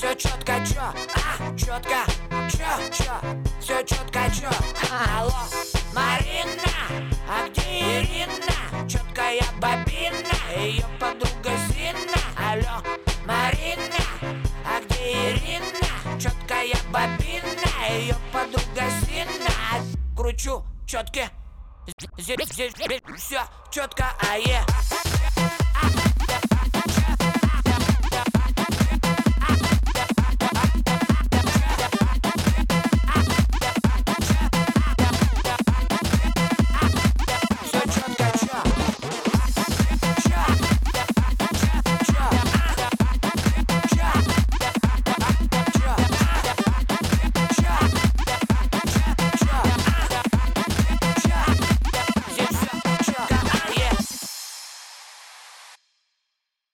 все четко, чё? Четко, чё? Все четко, чё? Алло, Марина, а где Ирина? Четкая бобина, ее подруга Зина. Алло, Марина, а где Ирина? Четкая бобина, ее подруга Зина. Кручу четки, здесь все четко,